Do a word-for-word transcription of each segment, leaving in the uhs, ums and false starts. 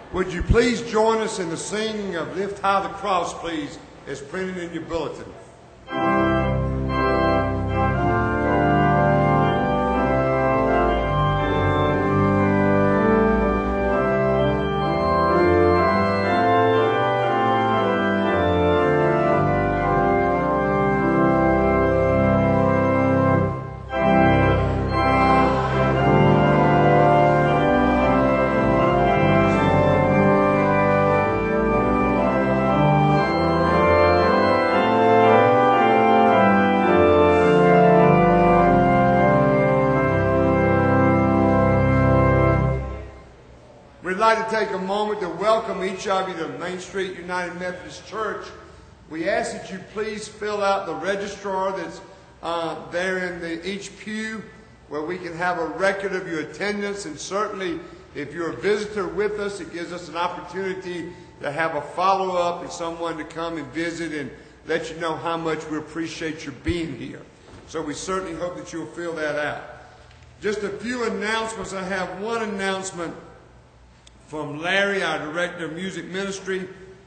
Would you please join us in the singing of Lift High the Cross, please, as printed in your bulletin. We'd like to take a moment to welcome each of you to Main Street United Methodist Church. We ask that you please fill out the registrar that's uh, there in the, each pew, where we can have a record of your attendance. And certainly, if you're a visitor with us, it gives us an opportunity to have a follow-up and someone to come and visit and let you know how much we appreciate your being here. So we certainly hope that you'll fill that out. Just a few announcements. I have one announcement from Larry, our Director of Music Ministry.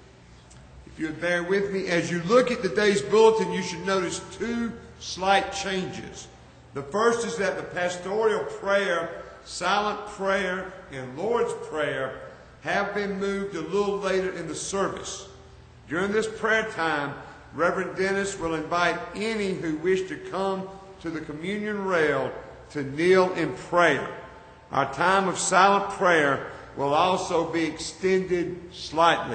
If you'd bear with me, as you look at today's bulletin, you should notice two slight changes. The first is that the pastoral prayer, silent prayer, and Lord's Prayer have been moved a little later in the service. During this prayer time, Reverend Dennis will invite any who wish to come to the communion rail to kneel in prayer. Our time of silent prayer will also be extended slightly.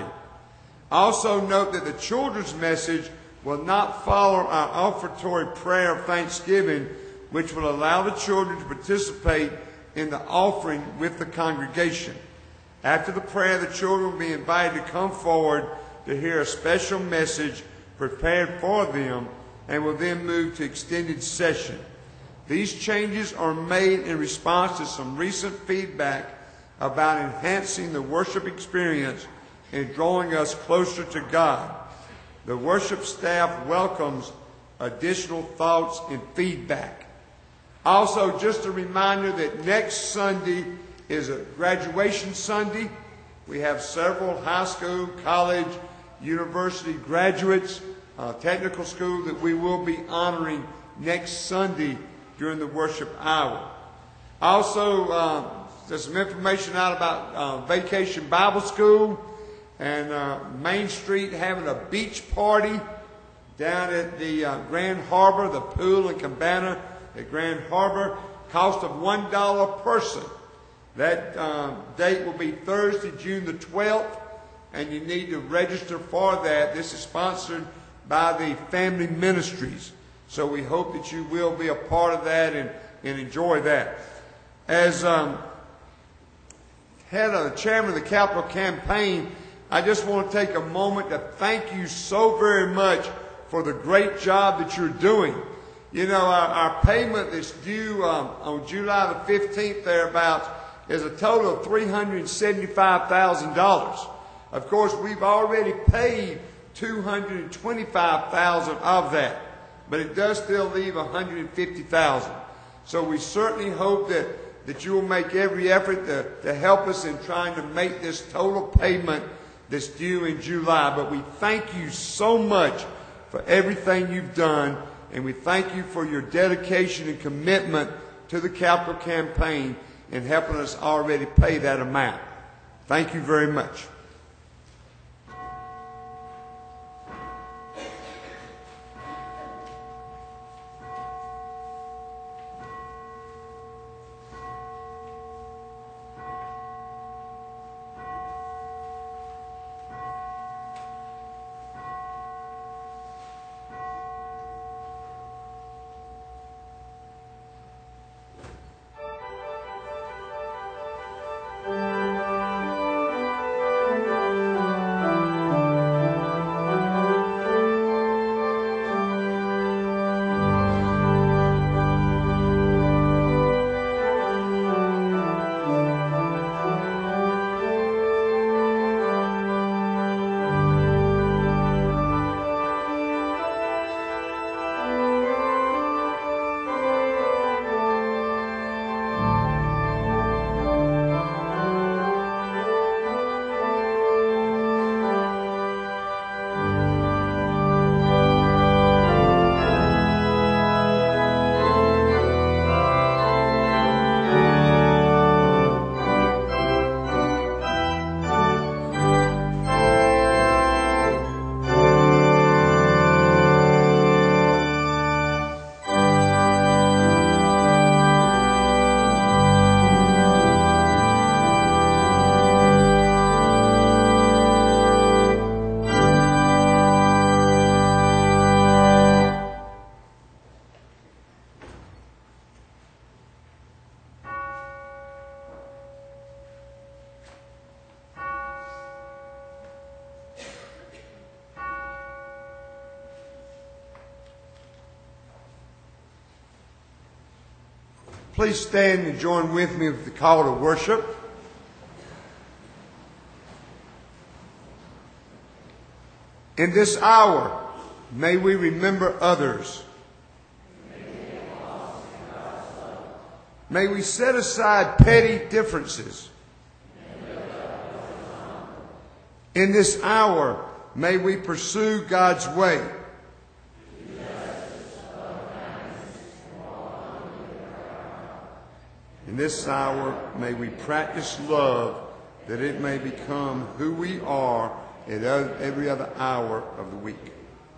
Also note that the children's message will not follow our offertory prayer of thanksgiving, which will allow the children to participate in the offering with the congregation. After the prayer, the children will be invited to come forward to hear a special message prepared for them and will then move to extended session. These changes are made in response to some recent feedback about enhancing the worship experience and drawing us closer to God. The worship staff welcomes additional thoughts and feedback. Also, just a reminder that next Sunday is a graduation Sunday. We have several high school, college, university graduates, uh, technical school that we will be honoring next Sunday during the worship hour. Also, uh, there's some information out about uh, Vacation Bible School and uh, Main Street having a beach party down at the uh, Grand Harbor, the pool and cabana at Grand Harbor. Cost of one dollar a person. That uh, date will be Thursday, June the twelfth, and you need to register for that. This is sponsored by the Family Ministries. So we hope that you will be a part of that and, and enjoy that. As um, head of the chairman of the Capital Campaign, I just want to take a moment to thank you so very much for the great job that you're doing. You know, our, our payment that's due um, on July the fifteenth thereabouts is a total of three hundred seventy-five thousand dollars. Of course, we've already paid two hundred twenty-five thousand dollars of that, but it does still leave one hundred fifty thousand dollars. So we certainly hope that that you will make every effort to, to help us in trying to make this total payment that's due in July. But we thank you so much for everything you've done, and we thank you for your dedication and commitment to the Capital Campaign in helping us already pay that amount. Thank you very much. Please stand and join with me with the call to worship. In this hour, may we remember others. May we set aside petty differences. In this hour, may we pursue God's way. In this hour, may we practice love, that it may become who we are at every other hour of the week.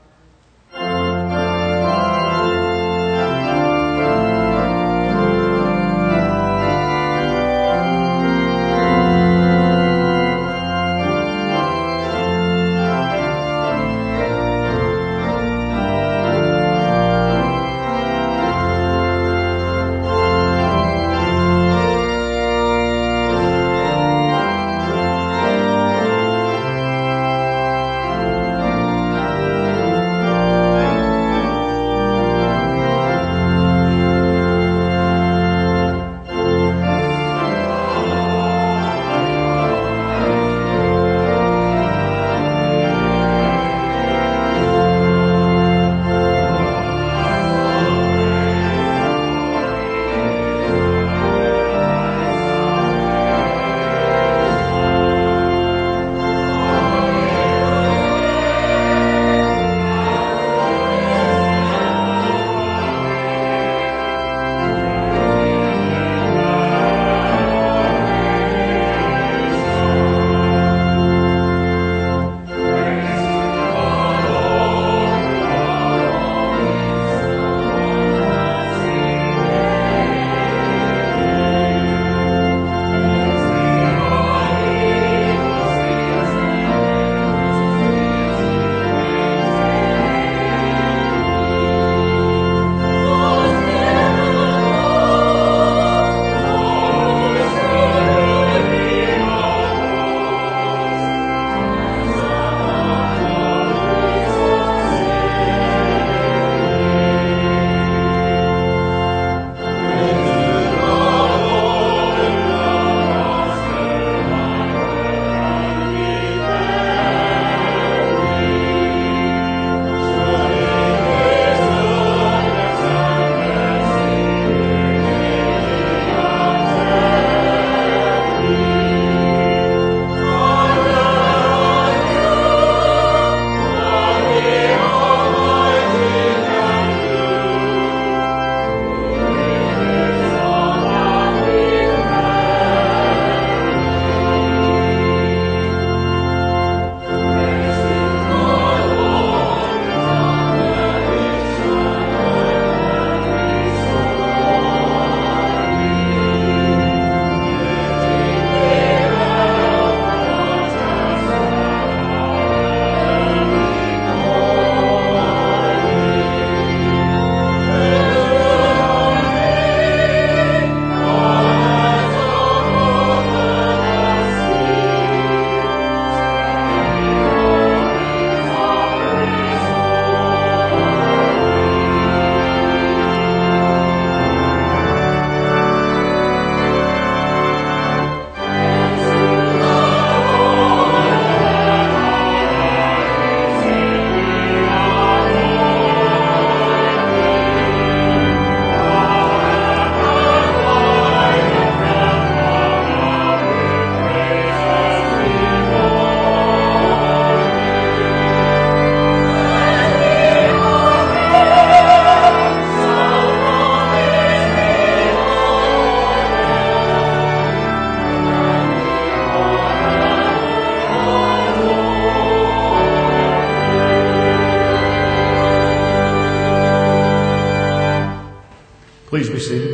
Please be seated.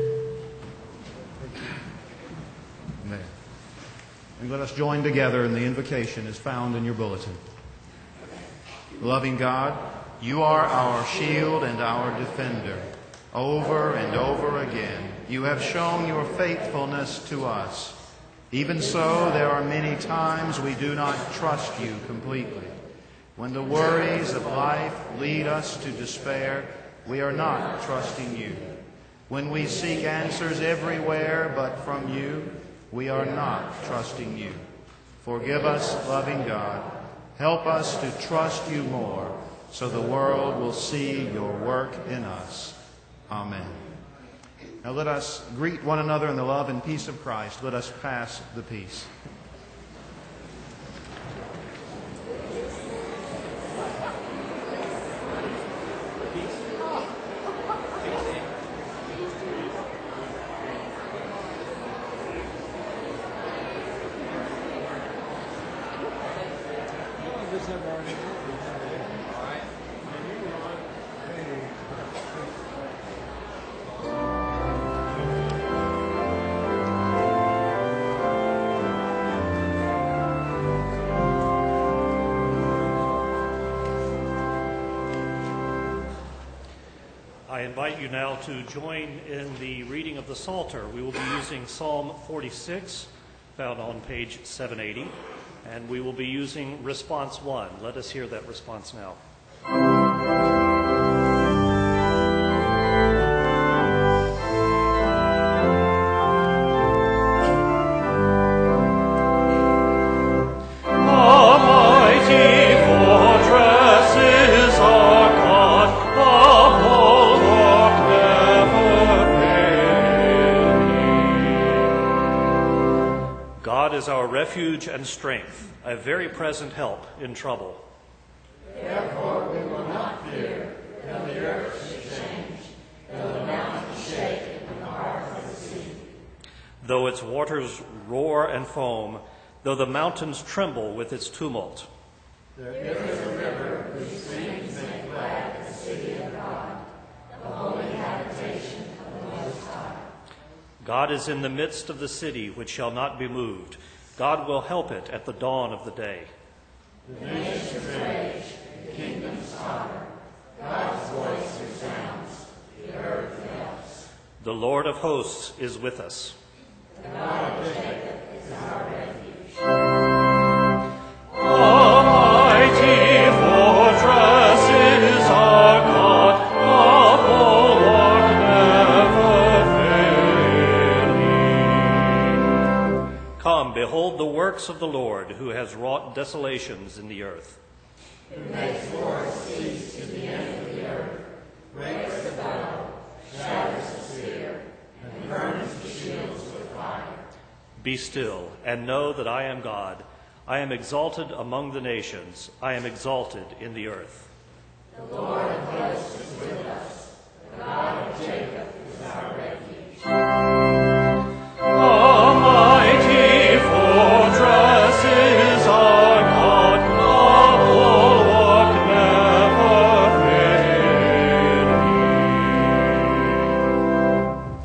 Amen. And let us join together in the invocation as found in your bulletin. Loving God, you are our shield and our defender. Over and over again, you have shown your faithfulness to us. Even so, there are many times we do not trust you completely. When the worries of life lead us to despair, we are not trusting you. When we seek answers everywhere but from you, we are not trusting you. Forgive us, loving God. Help us to trust you more, so the world will see your work in us. Amen. Now let us greet one another in the love and peace of Christ. Let us pass the peace. I invite you now to join in the reading of the Psalter. We will be using Psalm forty-six, found on page seven eighty, and we will be using response one. Let us hear that response now. Refuge and strength, a very present help in trouble. Therefore we will not fear, though the earth should change, though the mountains shake and the heart of the sea. Though its waters roar and foam, though the mountains tremble with its tumult. There is a river which streams make glad the city of God, the holy habitation of the Most High. God is in the midst of the city which shall not be moved. God will help it at the dawn of the day. The nations rage, the kingdoms totter. God's voice resounds, the earth melts. The Lord of hosts is with us. The God of Jacob is our refuge. Almighty fortress is our God, a bulwark never failing. Come, behold the works of the Lord, who has wrought desolations in the earth. Who makes wars cease to the end of the earth, breaks the bow, shatters the spear, and burns the shields with fire. Be still, and know that I am God. I am exalted among the nations. I am exalted in the earth. The Lord of hosts is with us. The God of Jacob is our refuge. Almighty fortress is our God, a bulwark never failing.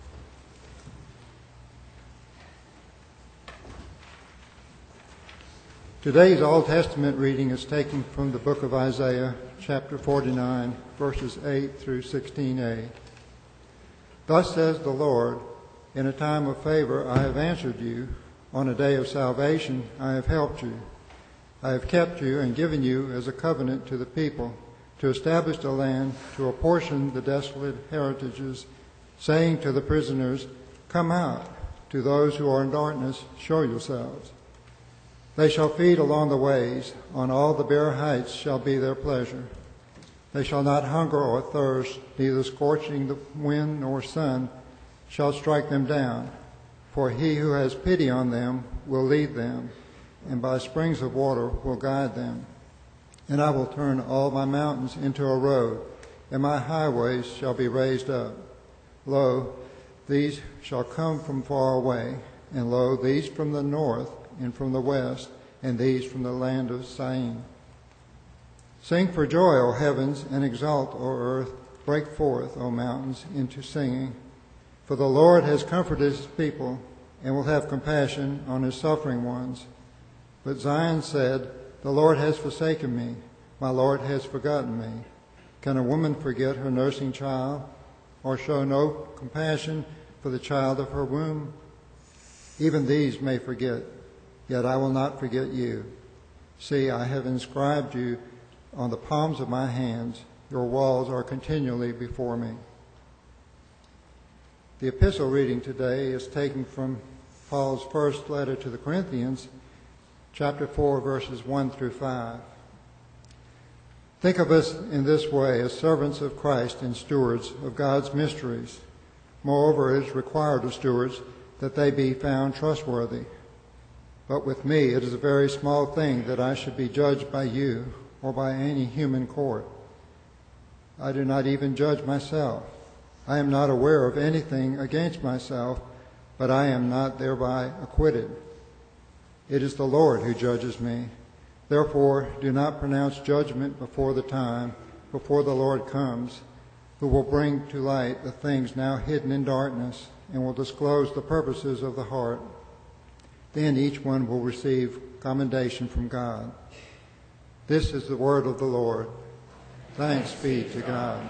Today's Old Testament reading is taken from the book of Isaiah, chapter forty-nine, verses eight through sixteen a. Thus says the Lord, in a time of favor I have answered you, on a day of salvation I have helped you. I have kept you and given you as a covenant to the people, to establish the land, to apportion the desolate heritages, saying to the prisoners, come out, to those who are in darkness, show yourselves. They shall feed along the ways, on all the bare heights shall be their pleasure. They shall not hunger or thirst, neither scorching the wind nor sun shall strike them down. For he who has pity on them will lead them, and by springs of water will guide them. And I will turn all my mountains into a road, and my highways shall be raised up. Lo, these shall come from far away, and lo, these from the north, and from the west, and these from the land of Syene. Sing for joy, O heavens, and exult, O earth. Break forth, O mountains, into singing. For the Lord has comforted his people, and will have compassion on his suffering ones. But Zion said, the Lord has forsaken me, my Lord has forgotten me. Can a woman forget her nursing child, or show no compassion for the child of her womb? Even these may forget, yet I will not forget you. See, I have inscribed you on the palms of my hands. Your walls are continually before me. The epistle reading today is taken from Paul's first letter to the Corinthians, chapter four, verses one through five. Think of us in this way, as servants of Christ and stewards of God's mysteries. Moreover, it is required of stewards that they be found trustworthy. But with me it is a very small thing that I should be judged by you or by any human court. I do not even judge myself. I am not aware of anything against myself, but I am not thereby acquitted. It is the Lord who judges me. Therefore, do not pronounce judgment before the time, before the Lord comes, who will bring to light the things now hidden in darkness and will disclose the purposes of the heart. Then each one will receive commendation from God. This is the word of the Lord. Thanks be to God.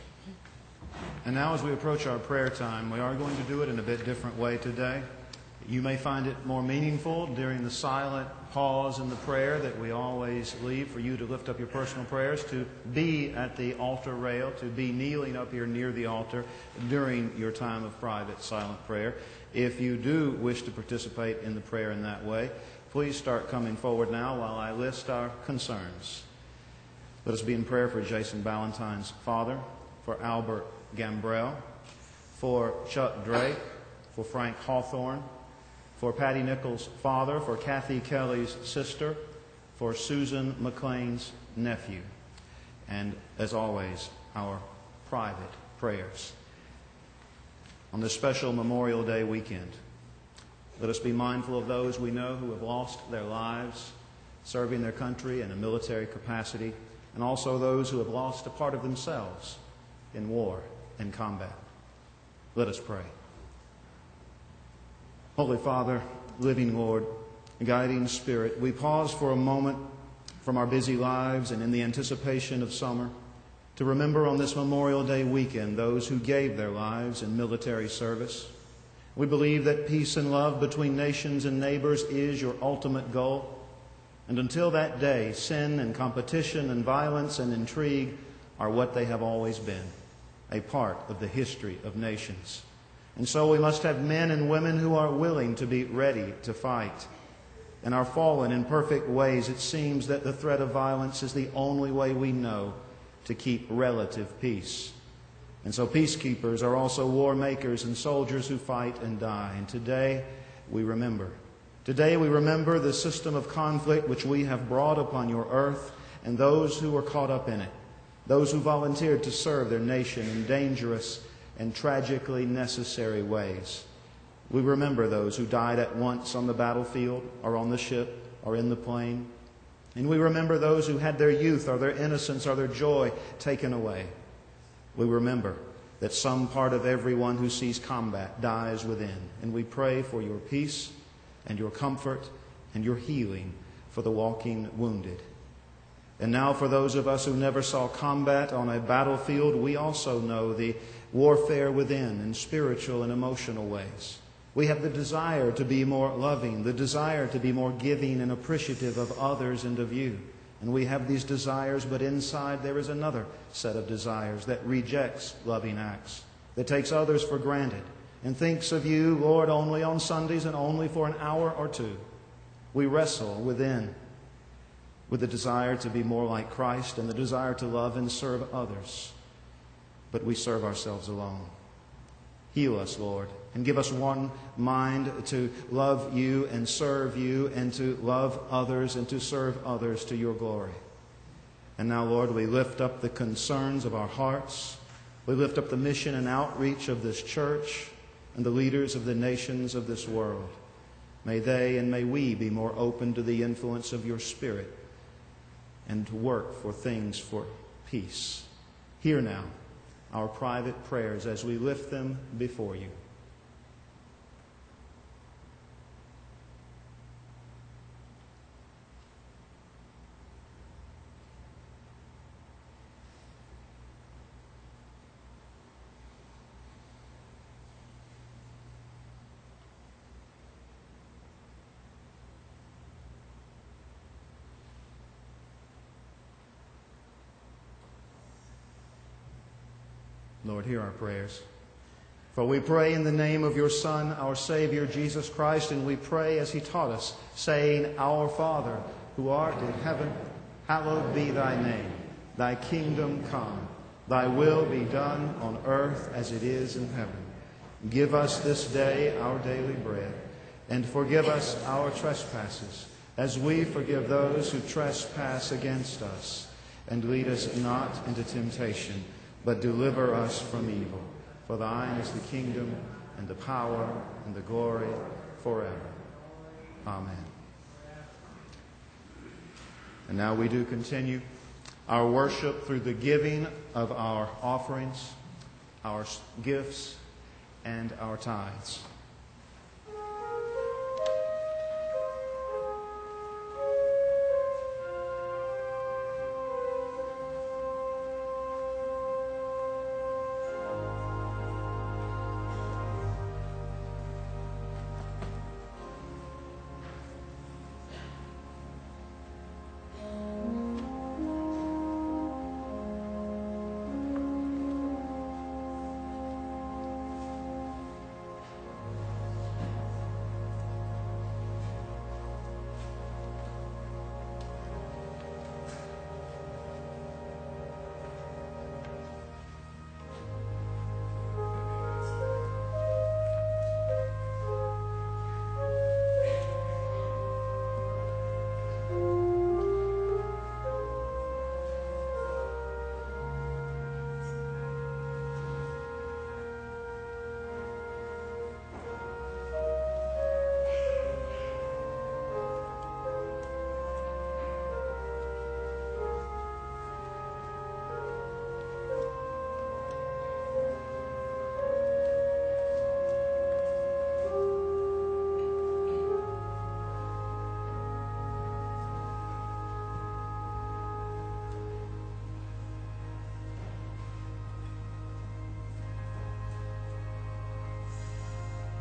And now as we approach our prayer time, we are going to do it in a bit different way today. You may find it more meaningful during the silent pause in the prayer that we always leave for you to lift up your personal prayers, to be at the altar rail, to be kneeling up here near the altar during your time of private silent prayer. If you do wish to participate in the prayer in that way, please start coming forward now while I list our concerns. Let us be in prayer for Jason Ballantyne's father, for Albert Gambrell, for Chuck Drake, for Frank Hawthorne, for Patty Nichols' father, for Kathy Kelly's sister, for Susan McLean's nephew, and as always, our private prayers. On this special Memorial Day weekend, let us be mindful of those we know who have lost their lives serving their country in a military capacity, and also those who have lost a part of themselves in war and combat. Let us pray. Holy Father, living Lord, guiding Spirit, we pause for a moment from our busy lives and in the anticipation of summer to remember on this Memorial Day weekend those who gave their lives in military service. We believe that peace and love between nations and neighbors is your ultimate goal. And until that day, sin and competition and violence and intrigue are what they have always been, a part of the history of nations. And so we must have men and women who are willing to be ready to fight. In our fallen, imperfect ways, it seems that the threat of violence is the only way we know to keep relative peace. And so peacekeepers are also war makers and soldiers who fight and die. And today we remember. Today we remember the system of conflict which we have brought upon your earth and those who were caught up in it, those who volunteered to serve their nation in dangerous and tragically necessary ways. We remember those who died at once on the battlefield or on the ship or in the plane. And we remember those who had their youth or their innocence or their joy taken away. We remember that some part of everyone who sees combat dies within. And we pray for your peace and your comfort and your healing for the walking wounded. And now for those of us who never saw combat on a battlefield, we also know the warfare within in spiritual and emotional ways. We have the desire to be more loving, the desire to be more giving and appreciative of others and of you. And we have these desires, but inside there is another set of desires that rejects loving acts, that takes others for granted, and thinks of you, Lord, only on Sundays and only for an hour or two. We wrestle within with the desire to be more like Christ and the desire to love and serve others. But we serve ourselves alone. Heal us, Lord, and give us one mind to love you and serve you and to love others and to serve others to your glory. And now, Lord, we lift up the concerns of our hearts. We lift up the mission and outreach of this church and the leaders of the nations of this world. May they and may we be more open to the influence of your Spirit and to work for things for peace. Hear now our private prayers as we lift them before you. Lord, hear our prayers. For we pray in the name of your Son, our Savior, Jesus Christ, and we pray as he taught us, saying, Our Father, who art in heaven, hallowed be thy name. Thy kingdom come. Thy will be done on earth as it is in heaven. Give us this day our daily bread, and forgive us our trespasses, as we forgive those who trespass against us. And lead us not into temptation, but deliver us from evil. For thine is the kingdom, and the power, and the glory, forever. Amen. And now we do continue our worship through the giving of our offerings, our gifts, and our tithes.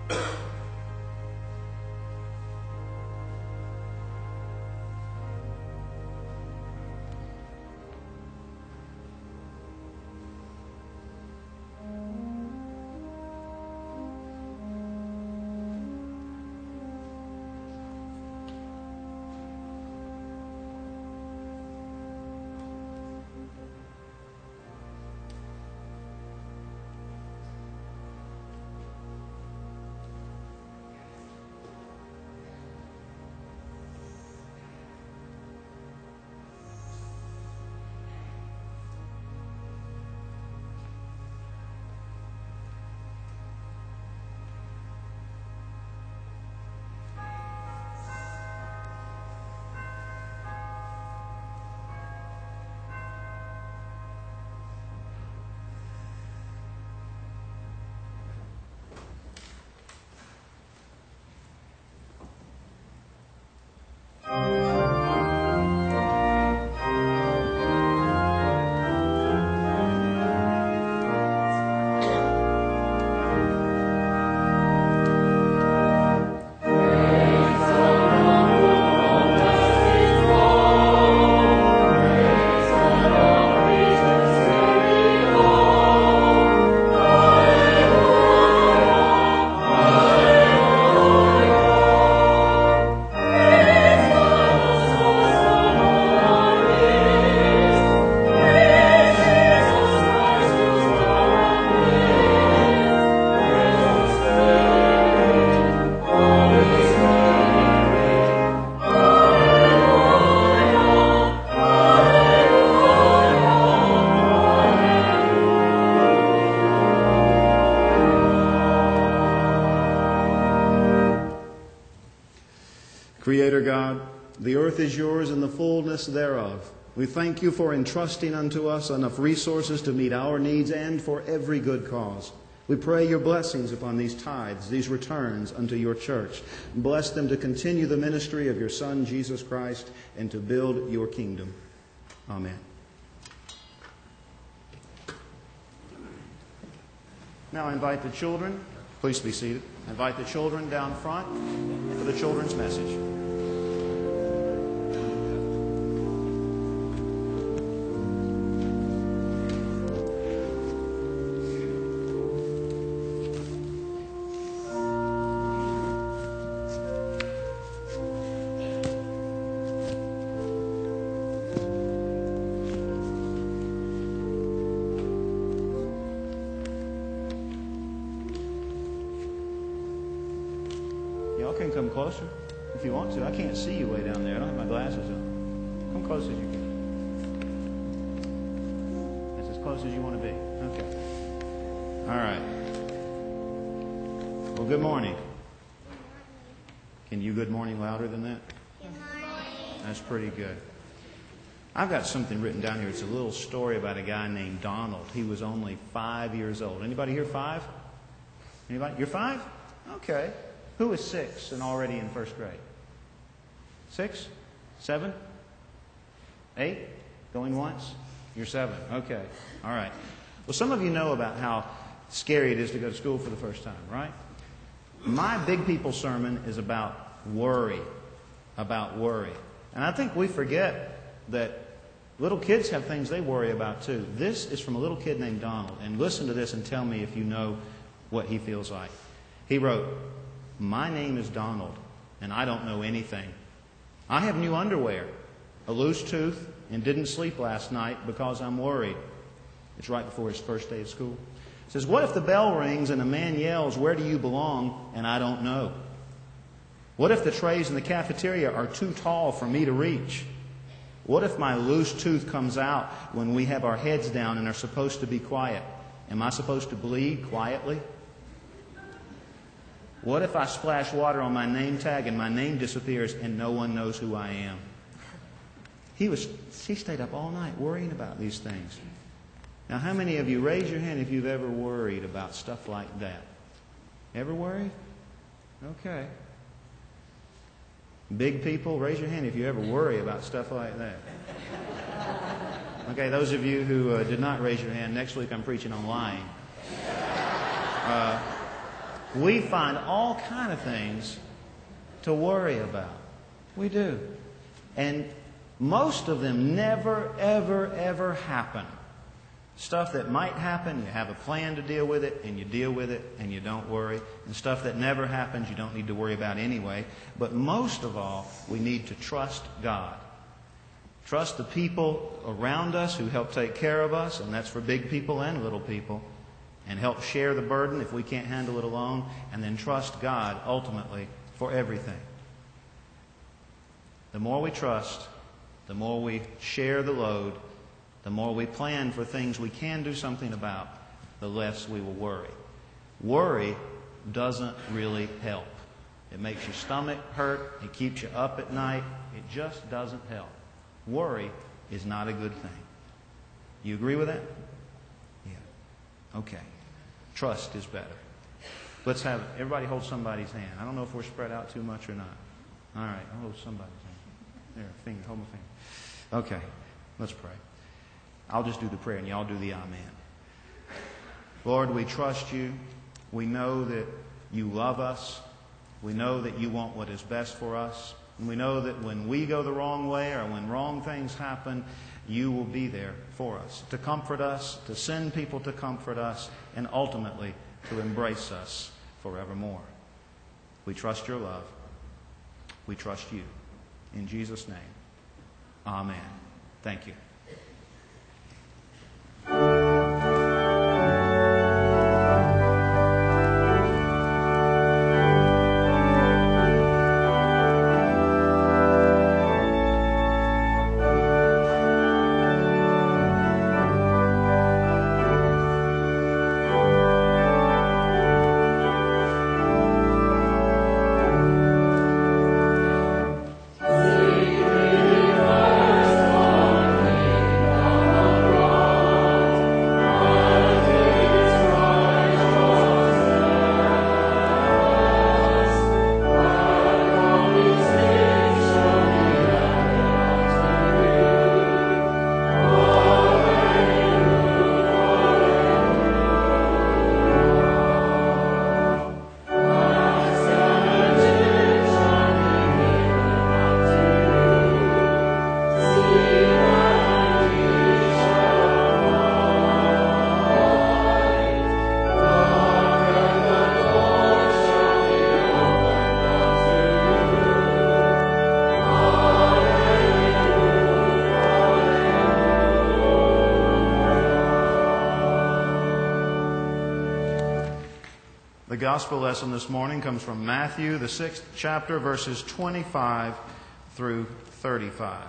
Creator God, the earth is yours and the fullness thereof. We thank you for entrusting unto us enough resources to meet our needs and for every good cause. We pray your blessings upon these tithes, these returns unto your church. Bless them to continue the ministry of your Son, Jesus Christ, and to build your kingdom. Amen. Now I invite the children. Please be seated. I invite the children down front for the children's message. Y'all can come closer if you want to. I can't see you way down there. I don't have my glasses on. Come close as you can. That's as close as you want to be. Okay. All right. Well, good morning. Can you good morning louder than that? Good morning. That's pretty good. I've got something written down here. It's a little story about a guy named Donald. He was only five years old. Anybody here five? Anybody? You're five? Okay. Who is six and already in first grade? Six? Seven? Eight? Going once? You're seven. Okay. All right. Well, some of you know about how scary it is to go to school for the first time, right? My Big People sermon is about worry. About worry. And I think we forget that little kids have things they worry about too. This is from a little kid named Donald. And listen to this and tell me if you know what he feels like. He wrote, "My name is Donald, and I don't know anything. I have new underwear, a loose tooth, and didn't sleep last night because I'm worried." It's right before his first day of school. It says, "What if the bell rings and a man yells, 'Where do you belong?' and I don't know? What if the trays in the cafeteria are too tall for me to reach? What if my loose tooth comes out when we have our heads down and are supposed to be quiet? Am I supposed to bleed quietly? What if I splash water on my name tag and my name disappears and no one knows who I am?" He was, he stayed up all night worrying about these things. Now, how many of you, raise your hand if you've ever worried about stuff like that? Ever worried? Okay. Big people, raise your hand if you ever worry about stuff like that. Okay, those of you who uh, did not raise your hand, next week I'm preaching on lying. Uh, we find all kind of things to worry about. We do. And most of them never, ever, ever happen. Stuff that might happen, you have a plan to deal with it, and you deal with it, and you don't worry. And stuff that never happens, you don't need to worry about anyway. But most of all, we need to trust God. Trust the people around us who help take care of us, and that's for big people and little people. And help share the burden if we can't handle it alone. And then trust God, ultimately, for everything. The more we trust, the more we share the load, the more we plan for things we can do something about, the less we will worry. Worry doesn't really help. It makes your stomach hurt. It keeps you up at night. It just doesn't help. Worry is not a good thing. You agree with that? Yeah. Okay. Trust is better. Let's have everybody hold somebody's hand. I don't know if we're spread out too much or not. All right. I'll hold somebody's hand. There, finger. Hold my finger. Okay. Let's pray. I'll just do the prayer and y'all do the amen. Lord, we trust you. We know that you love us. We know that you want what is best for us. And we know that when we go the wrong way or when wrong things happen, you will be there for us, to comfort us, to send people to comfort us, and ultimately to embrace us forevermore. We trust your love. We trust you. In Jesus' name, amen. Thank you. The gospel lesson this morning comes from Matthew, the sixth chapter, verses twenty-five through thirty-five.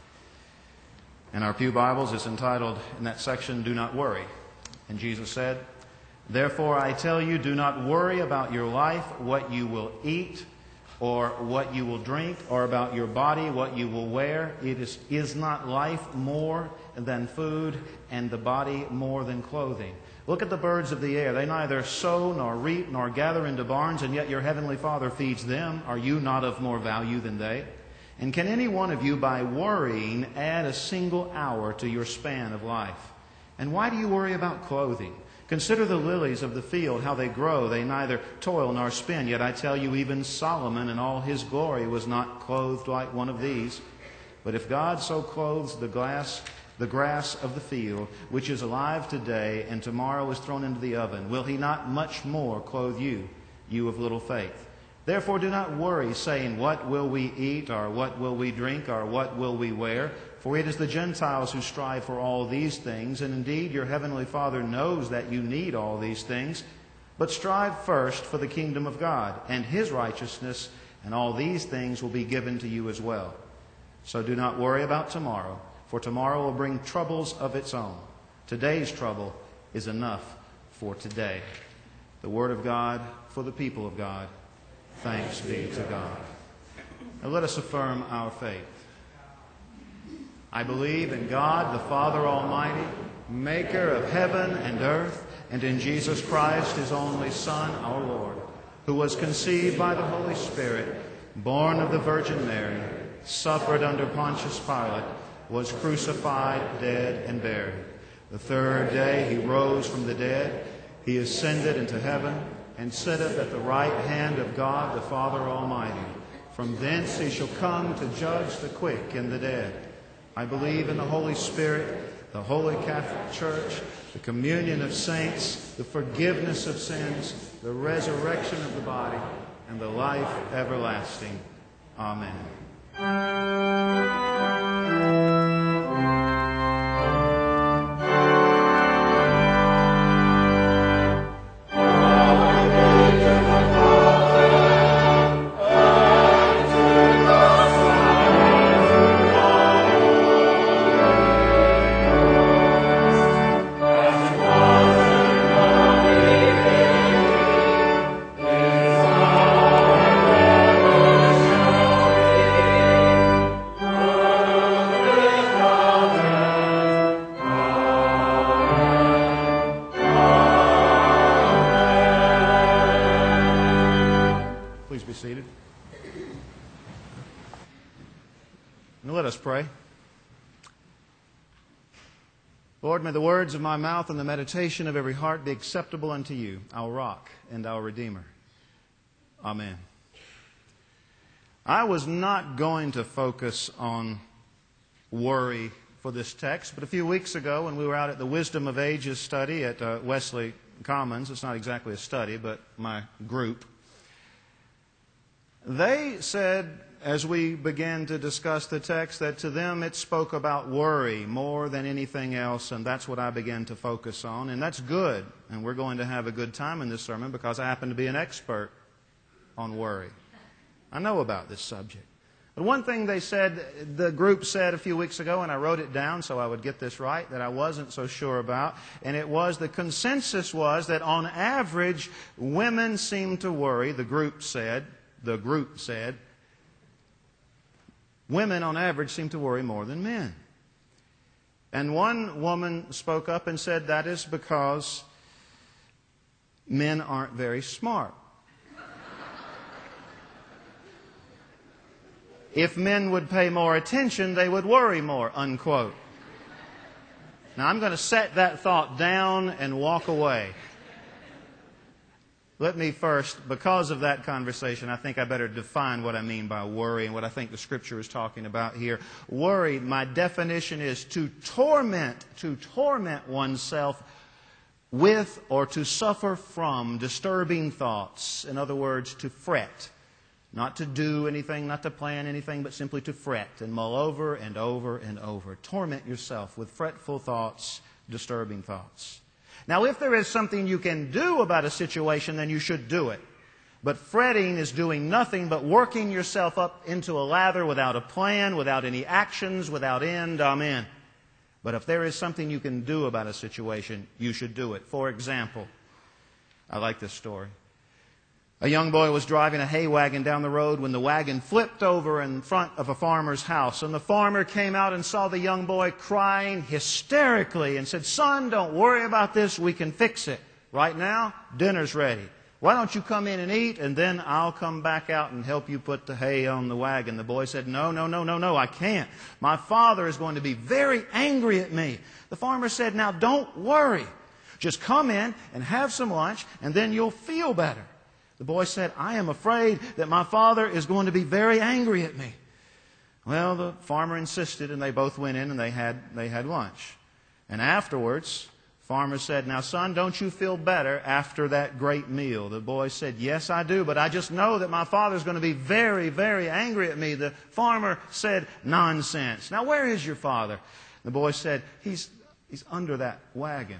In our pew Bibles, it's entitled, in that section, Do Not Worry. And Jesus said, Therefore I tell you, do not worry about your life, what you will eat, or what you will drink, or about your body, what you will wear. It is, is not life more than food, and the body more than clothing? Look at the birds of the air. They neither sow nor reap nor gather into barns, and yet your heavenly Father feeds them. Are you not of more value than they? And can any one of you, by worrying, add a single hour to your span of life? And why do you worry about clothing? Consider the lilies of the field, how they grow. They neither toil nor spin. Yet I tell you, even Solomon in all his glory was not clothed like one of these. But if God so clothes the glass, the grass of the field, which is alive today and tomorrow is thrown into the oven, will he not much more clothe you, you of little faith? Therefore do not worry, saying, What will we eat, or what will we drink, or what will we wear? For it is the Gentiles who strive for all these things, and indeed your heavenly Father knows that you need all these things. But strive first for the kingdom of God and his righteousness, and all these things will be given to you as well. So do not worry about tomorrow, for tomorrow will bring troubles of its own. Today's trouble is enough for today. The word of God for the people of God. Thanks be to God. Now let us affirm our faith. I believe in God, the Father Almighty, maker of heaven and earth, and in Jesus Christ, his only Son, our Lord, who was conceived by the Holy Spirit, born of the Virgin Mary, suffered under Pontius Pilate, was crucified, dead, and buried. The third day he rose from the dead. He ascended into heaven and sitteth at the right hand of God the Father Almighty. From thence he shall come to judge the quick and the dead. I believe in the Holy Spirit, the Holy Catholic Church, the communion of saints, the forgiveness of sins, the resurrection of the body, and the life everlasting. Amen. Lord, may the words of my mouth and the meditation of every heart be acceptable unto you, our rock and our Redeemer. Amen. I was not going to focus on worry for this text, but a few weeks ago when we were out at the Wisdom of Ages study at uh, Wesley Commons, it's not exactly a study, but my group, they said, as we began to discuss the text, that to them it spoke about worry more than anything else, and that's what I began to focus on. And that's good, and we're going to have a good time in this sermon because I happen to be an expert on worry. I know about this subject. But one thing they said, the group said a few weeks ago, and I wrote it down so I would get this right, that I wasn't so sure about, and it was the consensus was that on average, women seem to worry, the group said, the group said, women, on average, seem to worry more than men. And one woman spoke up and said that is because men aren't very smart. If men would pay more attention, they would worry more, unquote. Now, I'm going to set that thought down and walk away. Let me first, because of that conversation, I think I better define what I mean by worry and what I think the Scripture is talking about here. Worry, my definition is to torment, to torment oneself with or to suffer from disturbing thoughts. In other words, to fret. Not to do anything, not to plan anything, but simply to fret and mull over and over and over. Torment yourself with fretful thoughts, disturbing thoughts. Now, if there is something you can do about a situation, then you should do it. But fretting is doing nothing but working yourself up into a lather without a plan, without any actions, without end. Amen. But if there is something you can do about a situation, you should do it. For example, I like this story. A young boy was driving a hay wagon down the road when the wagon flipped over in front of a farmer's house. And the farmer came out and saw the young boy crying hysterically and said, "Son, don't worry about this. We can fix it. Right now, dinner's ready. Why don't you come in and eat, and then I'll come back out and help you put the hay on the wagon." The boy said, "No, no, no, no, no, I can't. My father is going to be very angry at me." The farmer said, "Now, don't worry. Just come in and have some lunch, and then you'll feel better." The boy said, "I am afraid that my father is going to be very angry at me." Well, the farmer insisted, and they both went in and they had, they had lunch. And afterwards, the farmer said, "Now, son, don't you feel better after that great meal?" The boy said, "Yes, I do, but I just know that my father's going to be very, very angry at me." The farmer said, "Nonsense. Now, where is your father?" The boy said, He's, he's under that wagon."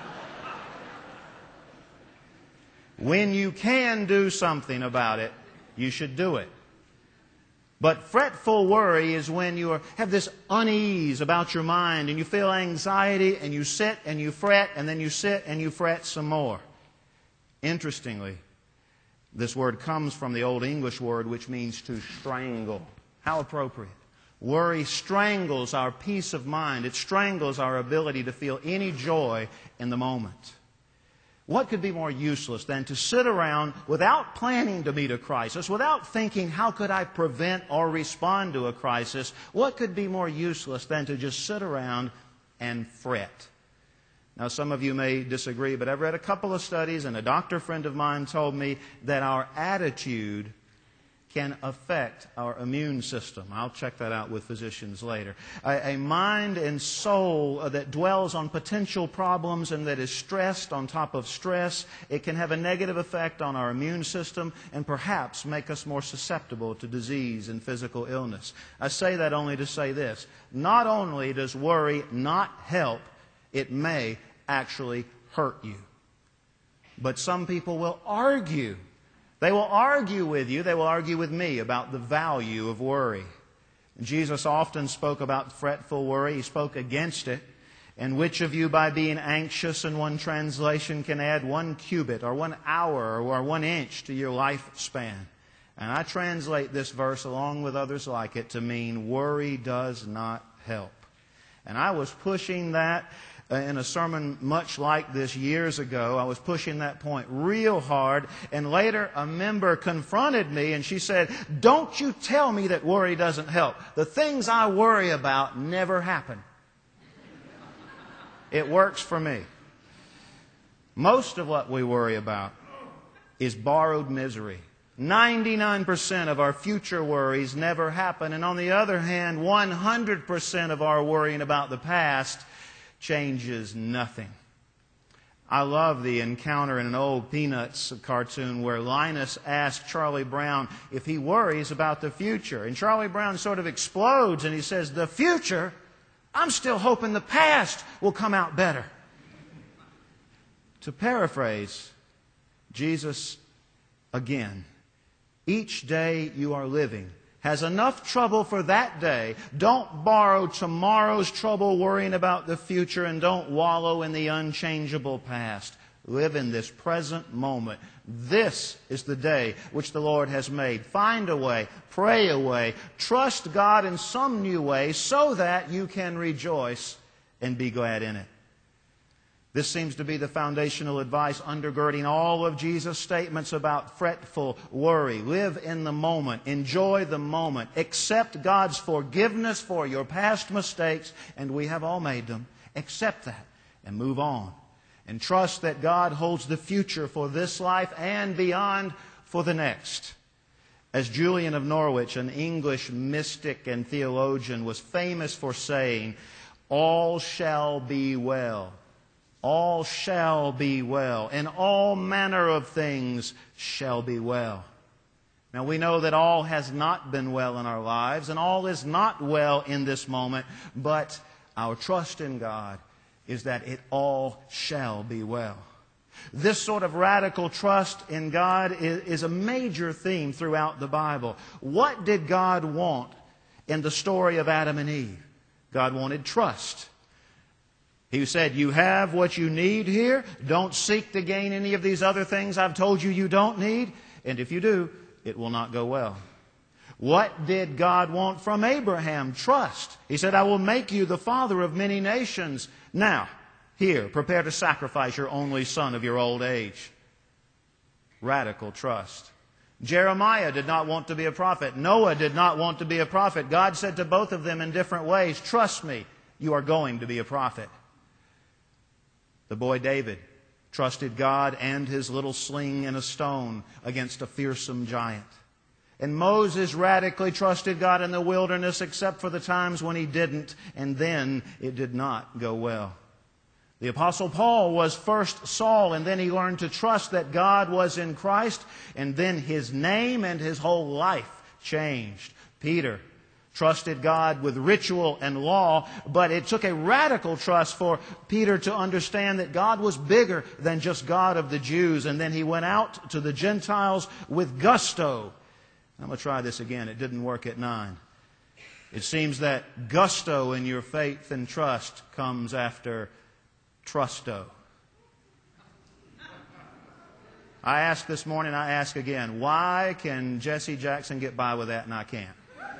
When you can do something about it, you should do it. But fretful worry is when you are, have this unease about your mind and you feel anxiety and you sit and you fret and then you sit and you fret some more. Interestingly, this word comes from the Old English word which means to strangle. How appropriate. Worry strangles our peace of mind. It strangles our ability to feel any joy in the moment. What could be more useless than to sit around without planning to meet a crisis, without thinking, how could I prevent or respond to a crisis? What could be more useless than to just sit around and fret? Now, some of you may disagree, but I've read a couple of studies, and a doctor friend of mine told me that our attitude can affect our immune system. I'll check that out with physicians later. A, a mind and soul that dwells on potential problems and that is stressed on top of stress, it can have a negative effect on our immune system and perhaps make us more susceptible to disease and physical illness. I say that only to say this. Not only does worry not help, it may actually hurt you. But some people will argue. They will argue with you, they will argue with me about the value of worry. Jesus often spoke about fretful worry. He spoke against it. And which of you, by being anxious, in one translation, can add one cubit or one hour or one inch to your lifespan? And I translate this verse, along with others like it, to mean worry does not help. And I was pushing that in a sermon much like this years ago. I was pushing that point real hard, and later a member confronted me and she said, "Don't you tell me that worry doesn't help. The things I worry about never happen." It works for me. Most of what we worry about is borrowed misery. ninety-nine percent of our future worries never happen, and on the other hand, one hundred percent of our worrying about the past changes nothing. I love the encounter in an old Peanuts cartoon where Linus asks Charlie Brown if he worries about the future. And Charlie Brown sort of explodes and he says, "The future? I'm still hoping the past will come out better." To paraphrase Jesus again, each day you are living has enough trouble for that day. Don't borrow tomorrow's trouble worrying about the future, and don't wallow in the unchangeable past. Live in this present moment. This is the day which the Lord has made. Find a way, pray a way, trust God in some new way so that you can rejoice and be glad in it. This seems to be the foundational advice undergirding all of Jesus' statements about fretful worry. Live in the moment. Enjoy the moment. Accept God's forgiveness for your past mistakes, and we have all made them. Accept that and move on. And trust that God holds the future for this life and beyond for the next. As Julian of Norwich, an English mystic and theologian, was famous for saying, "All shall be well. All shall be well, and all manner of things shall be well." Now, we know that all has not been well in our lives, and all is not well in this moment, but our trust in God is that it all shall be well. This sort of radical trust in God is, is a major theme throughout the Bible. What did God want in the story of Adam and Eve? God wanted trust. He said, "You have what you need here. Don't seek to gain any of these other things I've told you you don't need. And if you do, it will not go well." What did God want from Abraham? Trust. He said, "I will make you the father of many nations. Now, here, prepare to sacrifice your only son of your old age." Radical trust. Jeremiah did not want to be a prophet. Noah did not want to be a prophet. God said to both of them in different ways, "Trust me, you are going to be a prophet." The boy David trusted God and his little sling and a stone against a fearsome giant. And Moses radically trusted God in the wilderness, except for the times when he didn't, and then it did not go well. The Apostle Paul was first Saul, and then he learned to trust that God was in Christ, and then his name and his whole life changed. Peter trusted God with ritual and law, but it took a radical trust for Peter to understand that God was bigger than just God of the Jews. And then he went out to the Gentiles with gusto. I'm going to try this again. It didn't work at nine. It seems that gusto in your faith and trust comes after trusto. I asked this morning, I ask again, why can Jesse Jackson get by with that and I can't?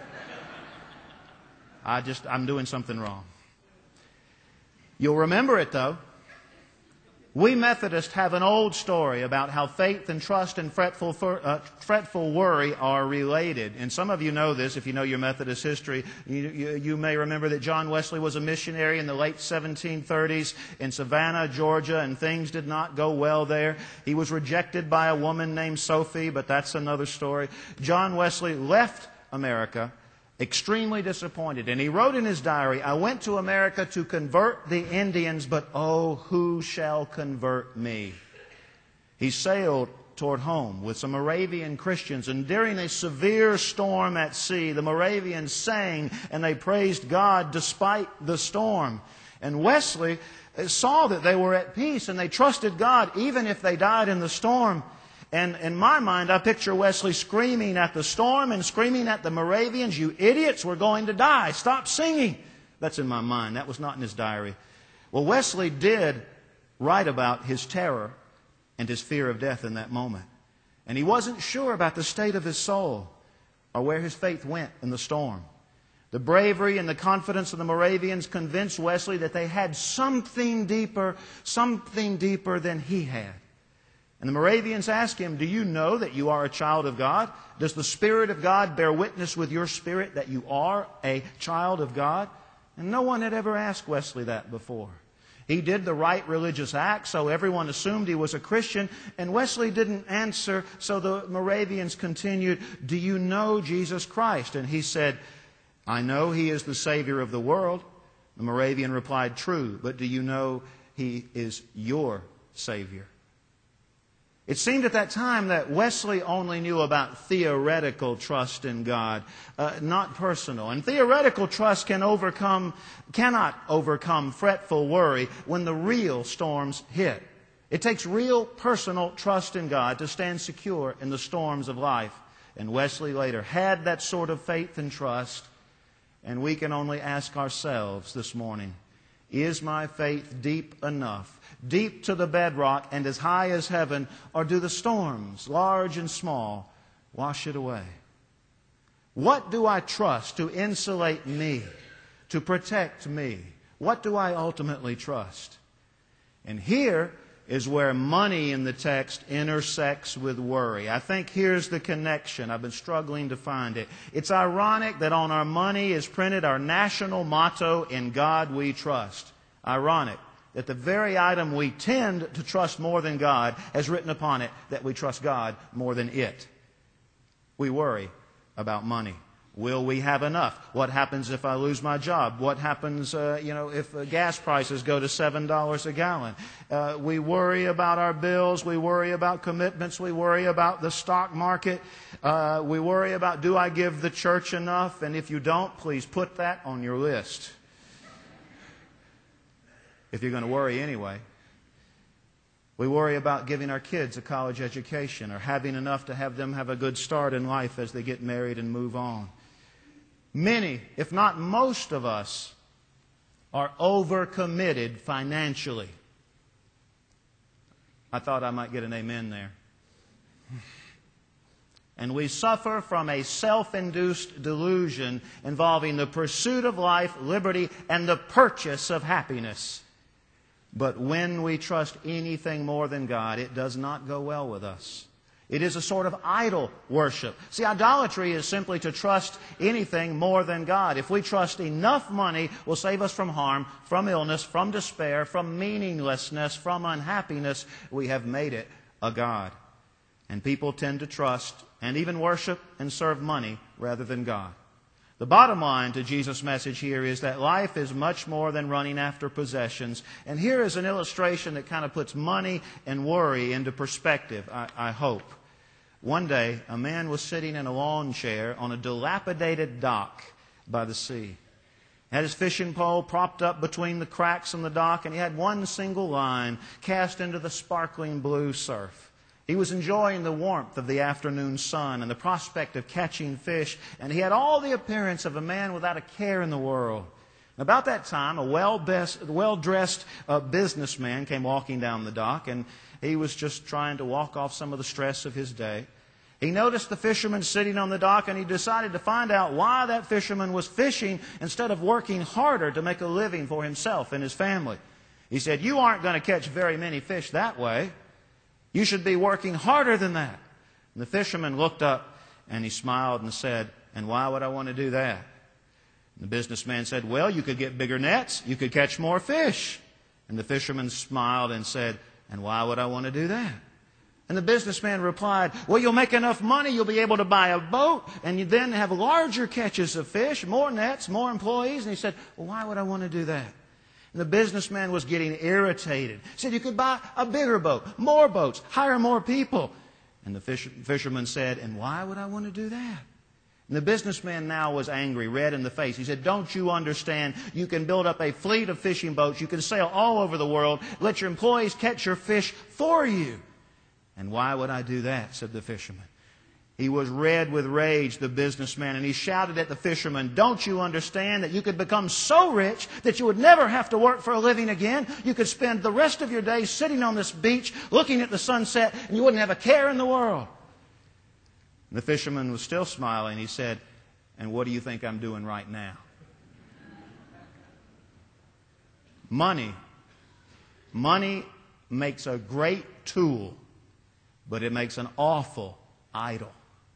I just, I'm doing something wrong. You'll remember it though. We Methodists have an old story about how faith and trust and fretful, uh, fretful worry are related. And some of you know this if you know your Methodist history. You, you, you may remember that John Wesley was a missionary in the late seventeen thirties in Savannah, Georgia, and things did not go well there. He was rejected by a woman named Sophie, but that's another story. John Wesley left America extremely disappointed. And he wrote in his diary, "I went to America to convert the Indians, but oh, who shall convert me?" He sailed toward home with some Moravian Christians, and during a severe storm at sea, the Moravians sang and they praised God despite the storm. And Wesley saw that they were at peace and they trusted God even if they died in the storm. And in my mind, I picture Wesley screaming at the storm and screaming at the Moravians, "You idiots, we're going to die. Stop singing." That's in my mind. That was not in his diary. Well, Wesley did write about his terror and his fear of death in that moment. And he wasn't sure about the state of his soul or where his faith went in the storm. The bravery and the confidence of the Moravians convinced Wesley that they had something deeper, something deeper than he had. And the Moravians asked him, "Do you know that you are a child of God? Does the Spirit of God bear witness with your spirit that you are a child of God?" And no one had ever asked Wesley that before. He did the right religious act, so everyone assumed he was a Christian, and Wesley didn't answer, so the Moravians continued, "Do you know Jesus Christ?" And he said, "I know He is the Savior of the world." The Moravian replied, "True, but do you know He is your Savior?" It seemed at that time that Wesley only knew about theoretical trust in God, uh, not personal. And theoretical trust can overcome, cannot overcome fretful worry when the real storms hit. It takes real personal trust in God to stand secure in the storms of life. And Wesley later had that sort of faith and trust. And we can only ask ourselves this morning, is my faith deep enough? Deep to the bedrock and as high as heaven, or do the storms, large and small, wash it away? What do I trust to insulate me, to protect me? What do I ultimately trust? And here is where money in the text intersects with worry. I think here's the connection. I've been struggling to find it. It's ironic that on our money is printed our national motto, "In God We Trust." Ironic that the very item we tend to trust more than God has written upon it that we trust God more than it. We worry about money. Will we have enough? What happens if I lose my job? What happens, uh, you know, if uh, gas prices go to seven dollars a gallon? Uh, we worry about our bills. We worry about commitments. We worry about the stock market. Uh, we worry about, do I give the church enough? And if you don't, please put that on your list. If you're going to worry anyway. We worry about giving our kids a college education or having enough to have them have a good start in life as they get married and move on. Many, if not most of us, are overcommitted financially. I thought I might get an amen there. And we suffer from a self-induced delusion involving the pursuit of life, liberty, and the purchase of happiness. But when we trust anything more than God, it does not go well with us. It is a sort of idol worship. See, idolatry is simply to trust anything more than God. If we trust enough money will save us from harm, from illness, from despair, from meaninglessness, from unhappiness, we have made it a God. And people tend to trust and even worship and serve money rather than God. The bottom line to Jesus' message here is that life is much more than running after possessions. And here is an illustration that kind of puts money and worry into perspective, I, I hope. One day, a man was sitting in a lawn chair on a dilapidated dock by the sea. He had his fishing pole propped up between the cracks in the dock, and he had one single line cast into the sparkling blue surf. He was enjoying the warmth of the afternoon sun and the prospect of catching fish, and he had all the appearance of a man without a care in the world. About that time, a well-dressed uh, businessman came walking down the dock, and he was just trying to walk off some of the stress of his day. He noticed the fisherman sitting on the dock, and he decided to find out why that fisherman was fishing instead of working harder to make a living for himself and his family. He said, you aren't going to catch very many fish that way. You should be working harder than that. And the fisherman looked up and he smiled and said, and why would I want to do that? And the businessman said, well, you could get bigger nets. You could catch more fish. And the fisherman smiled and said, and why would I want to do that? And the businessman replied, well, you'll make enough money, you'll be able to buy a boat, and you then have larger catches of fish, more nets, more employees. And he said, well, why would I want to do that? And the businessman was getting irritated. He said, you could buy a bigger boat, more boats, hire more people. And the fish, fisherman said, and why would I want to do that? And the businessman now was angry, red in the face. He said, don't you understand? You can build up a fleet of fishing boats. You can sail all over the world. Let your employees catch your fish for you. And why would I do that? Said the fisherman. He was red with rage, the businessman, and he shouted at the fisherman, don't you understand that you could become so rich that you would never have to work for a living again? You could spend the rest of your days sitting on this beach looking at the sunset and you wouldn't have a care in the world. And the fisherman was still smiling. He said, and what do you think I'm doing right now? Money. Money makes a great tool, but it makes an awful idol.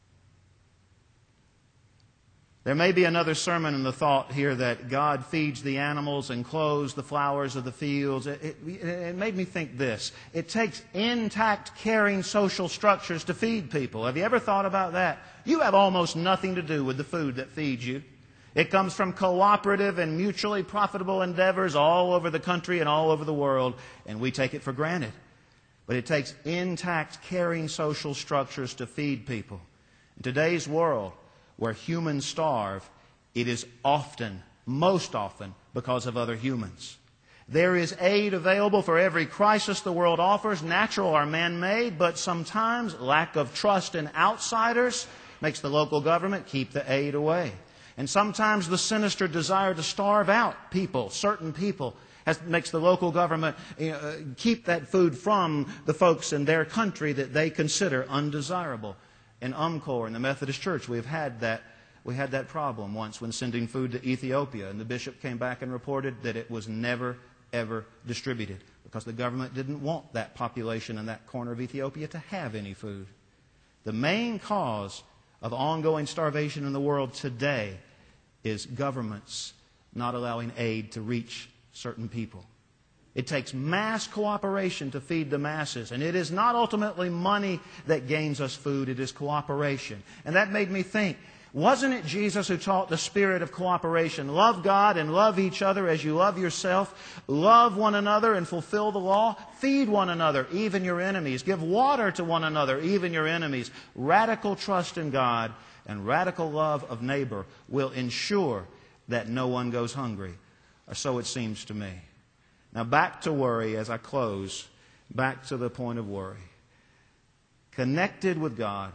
There may be another sermon in the thought here that God feeds the animals and clothes the flowers of the fields. It, it, it made me think this. It takes intact, caring social structures to feed people. Have you ever thought about that? You have almost nothing to do with the food that feeds you. It comes from cooperative and mutually profitable endeavors all over the country and all over the world, and we take it for granted. But it takes intact, caring social structures to feed people. In today's world, where humans starve, it is often, most often, because of other humans. There is aid available for every crisis the world offers, natural or man-made, but sometimes lack of trust in outsiders makes the local government keep the aid away. And sometimes the sinister desire to starve out people, certain people, has, makes the local government you know, keep that food from the folks in their country that they consider undesirable. In Umcor, in the Methodist Church, we've had that we had that problem once when sending food to Ethiopia, and the bishop came back and reported that it was never, ever distributed because the government didn't want that population in that corner of Ethiopia to have any food. The main cause of ongoing starvation in the world today is governments not allowing aid to reach certain people. It takes mass cooperation to feed the masses. And it is not ultimately money that gains us food. It is cooperation. And that made me think, wasn't it Jesus who taught the spirit of cooperation? Love God and love each other as you love yourself. Love one another and fulfill the law. Feed one another, even your enemies. Give water to one another, even your enemies. Radical trust in God and radical love of neighbor will ensure that no one goes hungry. Or so it seems to me. Now back to worry as I close, back to the point of worry. Connected with God,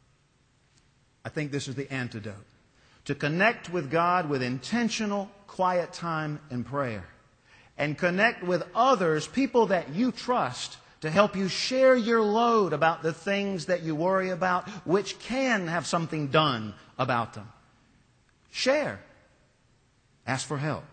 I think this is the antidote. To connect with God with intentional, quiet time and prayer. And connect with others, people that you trust, to help you share your load about the things that you worry about, which can have something done about them. Share. Ask for help.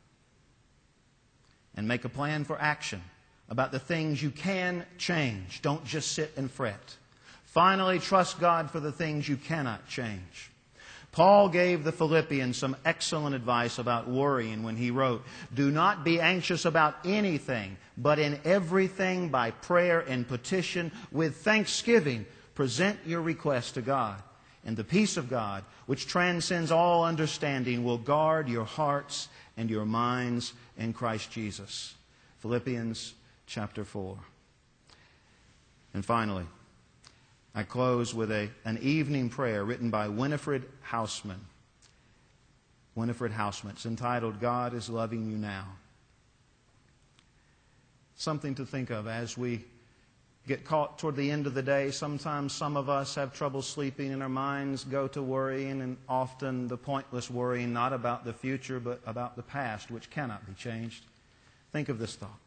And make a plan for action about the things you can change. Don't just sit and fret. Finally, trust God for the things you cannot change. Paul gave the Philippians some excellent advice about worrying when he wrote, do not be anxious about anything, but in everything by prayer and petition with thanksgiving, present your request to God. And the peace of God, which transcends all understanding, will guard your hearts and your minds in Christ Jesus. Philippians chapter four. And finally, I close with a, an evening prayer written by Winifred Hausman. Winifred Hausman. It's entitled, God is Loving You Now. Something to think of as we get caught toward the end of the day. Sometimes some of us have trouble sleeping and our minds go to worrying, and often the pointless worrying not about the future but about the past, which cannot be changed. Think of this thought.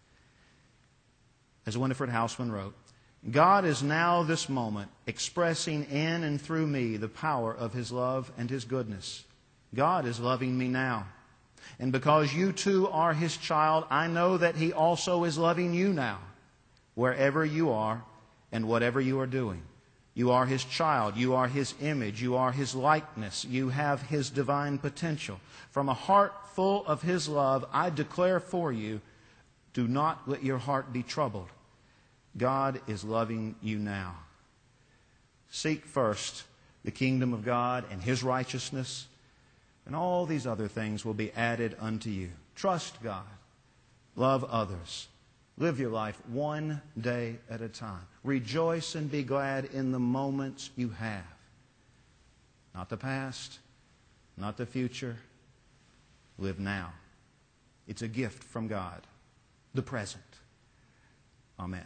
As Winifred Hausman wrote, God is now this moment expressing in and through me the power of His love and His goodness. God is loving me now. And because you too are His child, I know that He also is loving you now, wherever you are and whatever you are doing. You are His child. You are His image. You are His likeness. You have His divine potential. From a heart full of His love, I declare for you, do not let your heart be troubled. God is loving you now. Seek first the kingdom of God and His righteousness, and all these other things will be added unto you. Trust God. Love others. Live your life one day at a time. Rejoice and be glad in the moments you have. Not the past, not the future. Live now. It's a gift from God. The present. Amen.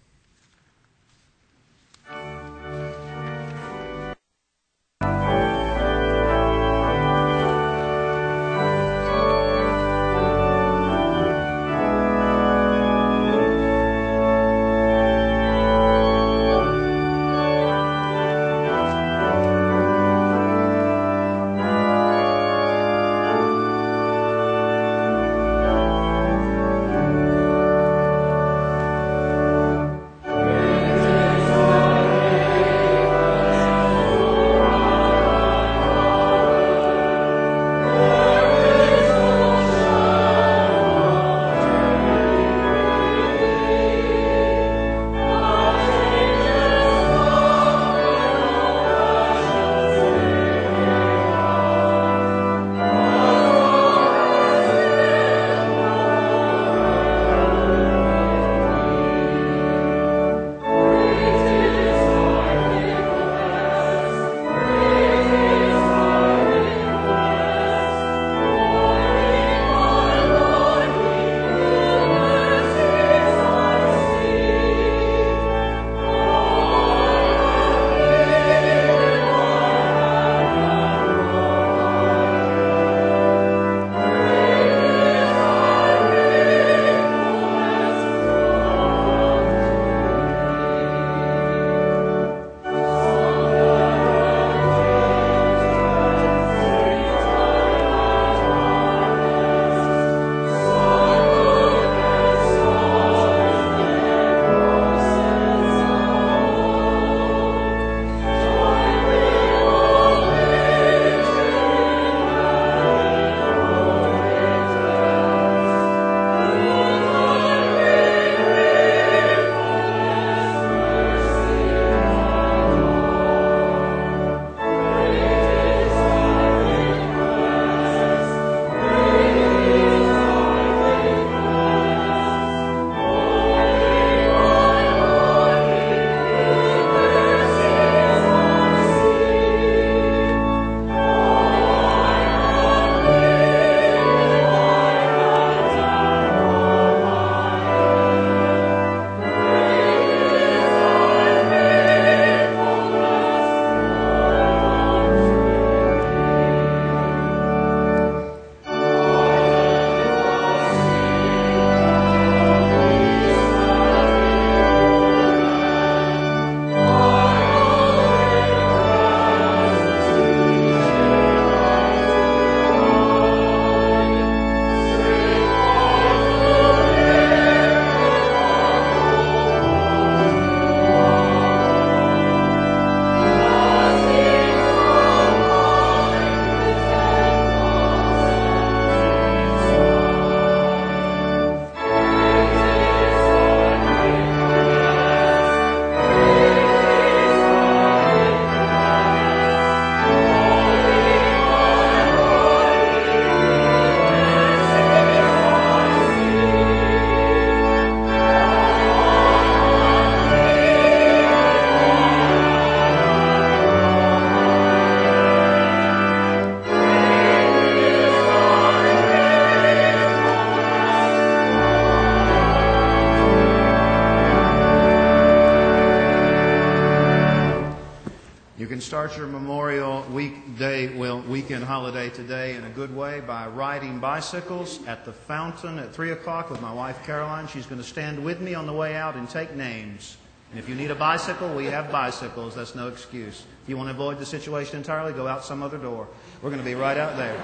start your Memorial Weekday, well, weekend holiday today in a good way by riding bicycles at the fountain at three o'clock with my wife, Caroline. She's going to stand with me on the way out and take names. And if you need a bicycle, we have bicycles. That's no excuse. If you want to avoid the situation entirely, go out some other door. We're going to be right out there.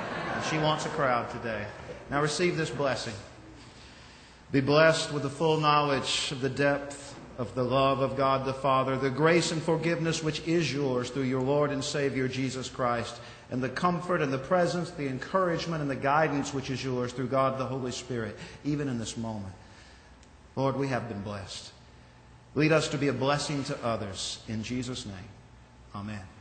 She wants a crowd today. Now receive this blessing. Be blessed with the full knowledge of the depth of the love of God the Father, the grace and forgiveness which is yours through your Lord and Savior Jesus Christ, and the comfort and the presence, the encouragement and the guidance which is yours through God the Holy Spirit, even in this moment. Lord, we have been blessed. Lead us to be a blessing to others. In Jesus' name, amen.